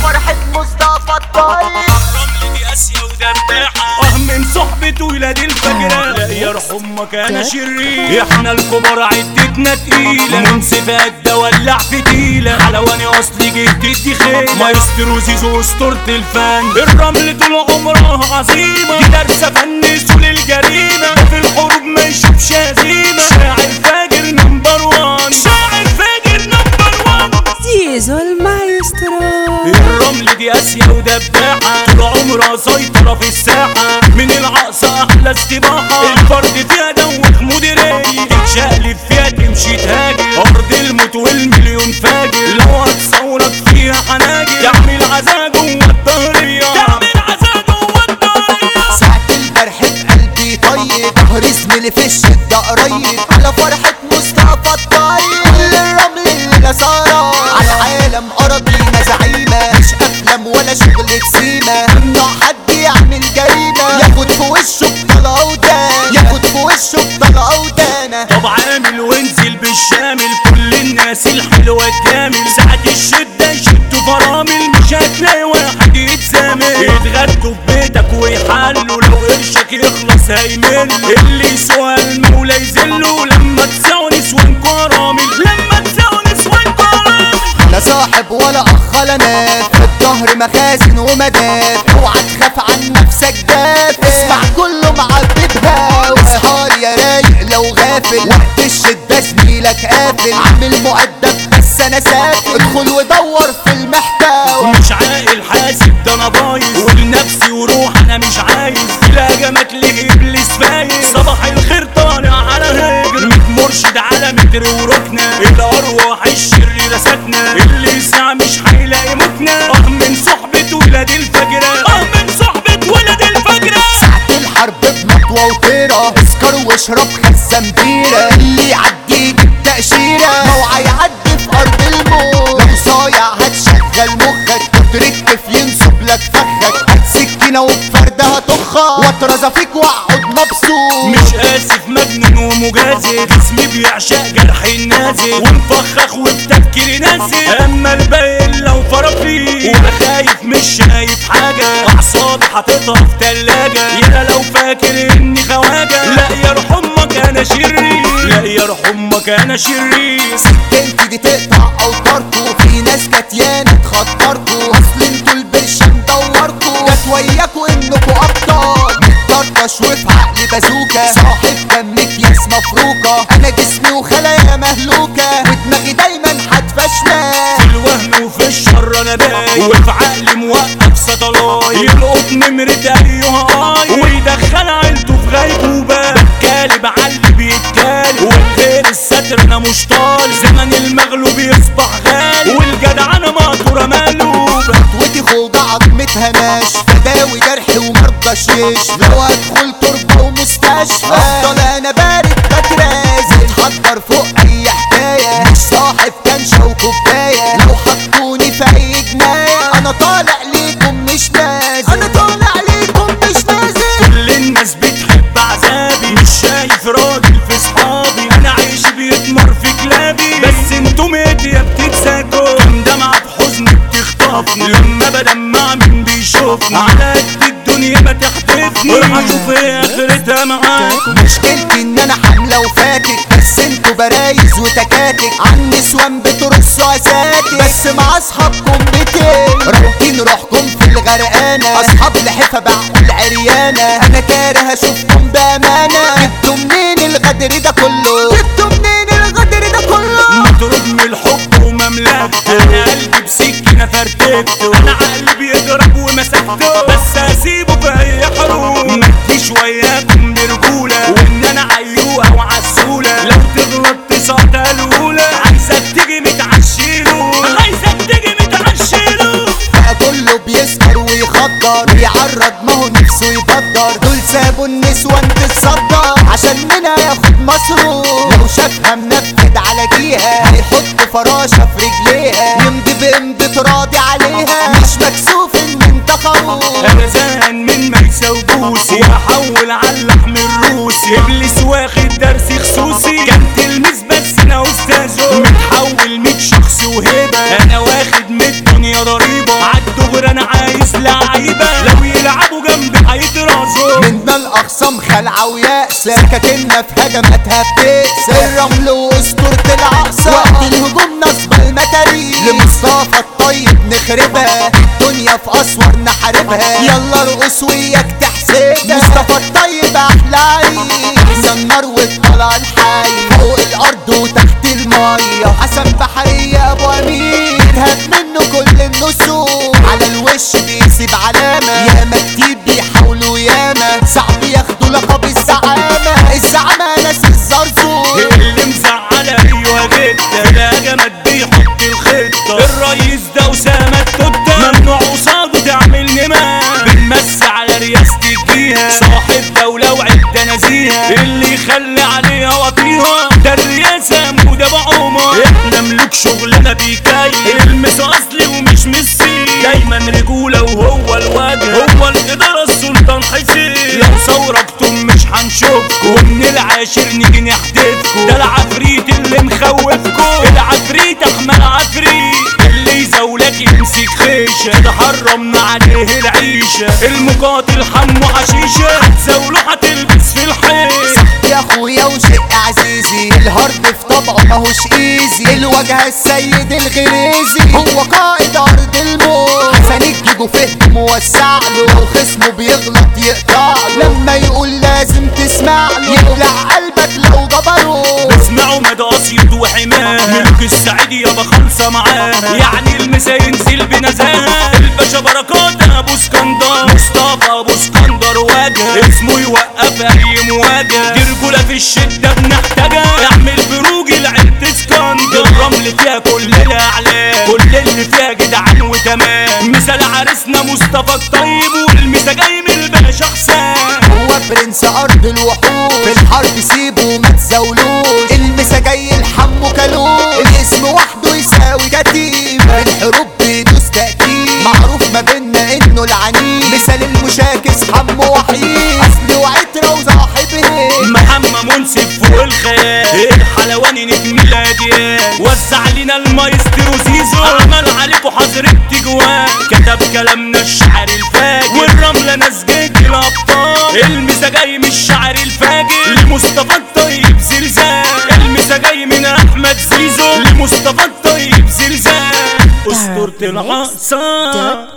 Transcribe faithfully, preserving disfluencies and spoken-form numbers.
فرحة مصطفى الطيب. الرمل دي اسيا ودباحة اه من صحبة ولاد الفجرة. لا يرحم امك انا شرير. احنا الكبار عدتنا تقيلة منصفات ده ولع فتيلة. حلواني اصلي جهتي خيلة مايسترو زيزو اسطورة الفن. الرمل طول عمرها عظيمة دي دارسة فن سول الجريمة. في الحروب ما يشوفش هزيمة. شاعر فاجر نمبر وان. شاعر فاجر نمبر وان زيزو المايسترو. الرمل دي اسيا ودباحة طول عمرها سيطرة في الساحة. من العقصة احلى استباحة. الفرد فيها دوخ مديرية تتشقلب فيها تمشي تهاجر. ارض الموت والمليون فاجر. لو هتصورك فيها حناجر تعمل عزا جوه الظهرية. تعمل عزا جوه الظهرية. ساعة الجرح في قلبي طيب. ظهر زميلي في الشدة قريب. على فرحة مصطفى الطيب. كل الرمل اللي نصارى على العالم أراضينا زعيمة. مش أفلام ولا شغل سيما. ممنوع حد يعمل جريمة. ياخد في وشه بطلقة ودان. ياخد في وشه بطلقة ودانة. طب عامل وانزل بالشامل. كل الناس الحلوة تجامل. ساعة الشدة يشدوا فرامل. مش هتلاقي واحد يتسامل. يتغدوا في بيتك ويحلوا. لو قرشك يخلص هيمل. اللي يسوى المولى يذله. لما تساوي نسوانكوا رامل. لما تساوي نسوانكوا رامل. لا صاحب ولا اخ ولا ناف. في الظهر مخازن ومداف. اوعى تخاف عن نفسك داف. اسمع كله معبدها. واصحى يا رايق لو غافل. وقت الشدة زميلك قافل. عامل مؤدب بس انا سافل. ادخل ودور في المحتوى. مش عاقل حاسب ده انا بايظ. ولنفسي وروح انا مش عايز. الهجمات لابليس فايز. صباح الخير طالع على هاجر. ميت مرشد على متر وركنه. الارواح الشريره ساكنه. اللي يسعى مش هيلاقي مكنه. اه من صحبة ولاد الفجرة. اه من صحبة ولاد الفجرة. ساعة الحرب بمطوة وطيرة. اسكر واشرب خزان بيرة. اللي يعديك التأشيرة. موعى يعدي في أرض الموت. لو صايع هتشغل مخك. وتركف ينصب لك فخك. هات سكينة وبفردة هتخك. واطرز فيك واقعد مبسوط. مش اسف مجنون ومجازف. جسمي بيعشق جرح النازل. ومفخخ وبتفكيري نازل. اما الباقي لو فرافيل. وانا خايف مش شايف حاجة. اعصابي حاططها في تلاجة. يا لو فاكر اني خواجة. لا يرحم امك انا شرير. لا يرحم امك انا شرير. سكنتي دي تقطع اوتاركو. في ناس كتيانة تخطركو. اصل انتوا البرشام دوركو. جت وياكو انكو ابطال. متطرطش وفي عقلي بازوكا. صاحب دم اكياس مفروكة. انا جسمي وخلايا مهلوكة. ودماغي دايما حادفة شمال. في الوهم وفي الشر انا باين. وفي عقلي موقف سطلاي. يلقط نمرة ايها اي. ويدخل عيلته في غيبوبة. بتكالب عاللي بيتكالب. والغير الستر انا مش طالب. زمن المغلوب يصبح غالي. والجدع انا مقطورة مقلوبة. ودي خوجة عظمتها ناش. تداوي جرحي ومرضى شيش. لو هدخل تربة ومستشفى. افضل انا بارد بترازي. اتحضر فوق اي حكاية. مش صاحب كنشة وكوباية. لو حطوني في اي جناية. انا طالع ليكم مش نازل. انا طالع ليكم مش نازل. كل الناس بتحب عذابي. مش شايف راجل في صحابي. انا عايش بيتمر في كلابي. بس انتم ميديا بتتساكوا. كم دمعة بحزن بتخطفني. لما بدمع مين بيشوفني. على قد الدنيا ما تحدفني. راح اشوف ايه اخرتها معاكم. مشكلتي ان انا حاملة وفاتك. بس انتوا برايز وتكاتك. عن نسوان بترصوا اساتك. بس مع اصحابكم بتين. رابطين روحكم في الغرقانة. اصحاب لحفة بعقول عريانة. انا كاره اشوفكم بامانة. جبتوا منين الغدر ده كله. جبتوا منين الغدر ده كله. مطرود من الحب ومملكته. انا قلبي بسكينة فرتكته. وانا عقلي بيضرب ومسكته. بس هسيبه في اي حروب. مديش وياكم برجولة. وان انا عيوقة وعسولة. لو تغلط تسقط الاولى. عايزك تيجي متعشيله. عايزك تيجي متعشيله. بقى كله بيسكر ويخدر. ويعرض ما هو نفسه يبدر. دول سابوا النسوان تتصدر. عشان منها ياخد مصروف. لو شافها منفذ على جيها. هيحط فراشة في رجليها. يمضي بامضة راضي عليها. مش مكسوف ان انت خروف. انا زهقان من ميسة وبوسي. واحول على اللحم الروسي. ابليس واخد درس خصوصي. كان تلميذ بس انا استاذه. متحول ميت شخص وهبة. انا واخد من الدنيا ضريبة. ودغري انا عايز لعيبة لو يلعبوا جنبي هيترازوا. منا الاخصام خلعة ويأس سكاكنا في هجماتها بتقسى. الرمل واسطورة العقصة وقت الهجوم نصب المتاريخ. لمصطفى الطيب نخربها الدنيا في اسوار نحاربها. يلا ارقص وياك تحسدها. مصطفى الطيب احلى عريس. احنا النار والطلع الحي فوق الارض وتحت المية. حسن بحرية ابو امين هات منه كل النسور. على الوش بيسيب علامة ياما كتير بيحاولوا ياما صعب ياخدوا لقب الزعامة. الزعامة ناس الزرزور اللي مزعل ايوه جدا الهجمات بيحط الخطة. الرئيس ده اسامة التوتة ممنوع قصاده تعمل نماء. بنمس على رياسة الجيهة صاحب دولة وعدة نزيهة. اللي يخلي عليها وطيها ده الرئاسة مودة بعمر. احنا ملوك شغلنا بيكاي المس اصلي ومش ميسي. دايما رجولة وهو الوجه هو الادارة السلطان حسين. لو ثوركتم مش هنشوفكم ومن العاشر نيجي نحدفكم. ده العفريت اللي مخوفكم العفريت احمد عفريت. اللي يزولك يمسك خيشة ده حرمنا عليه العيشة. المقاتل حمو حشيشة هتزوله هتلبس في الحيط. يا اخويا وشق عزيزي الهرب في طبعه ماهوش ايزي. الواجهة السيد الغريزي هو قائد ارض الموت. حسن الجيجو فهم موسع له لو خصمه بيغلط يقطع له. لما يقول لازم تسمع له يبلع قلبك لو جبروه. اسمعوا مدى اسيوط وحماه ملك السعيد يابا خالصة معاه. يعني المسا ينزل بنزاهة الباشا بركات ابو اسكندر. مصطفى ابو اسكندر واجهة اسمه يوقف اي مواجهة. دي رجولة في الشدة بنحتاجها اعمل بروج العين اسكندر. الرمل فيها كل الاعلام كل اللي فيها جدعان وتمام. مثال عريسنا مصطفى الطيب والمسا جاي من الباشا حسام. هو برنس ارض الوحوش في الحرب سيبه ما تزولوش. المسا جاي الحمو كالوش الاسم وحده يساوي كتيب. الحروب بيدوس تأكيد معروف ما بينا انه العنيد. مثال المشاكس حمو وحيد اصل وعترة وصاحبه. محمد منصف فوق الخيال الحلواني نجم الاديان. وزع لنا المايسترو زيزو عمل عليكوا حظر التجوان. كتب كلامنا الشعر الفاجر والرملة ناس جيت الابطال. المسا جاي من الشعر الفاجر لمصطفى الطيب زلزال. المسا جاي من احمد زيزو لمصطفى الطيب زلزال. اسطورة العصا.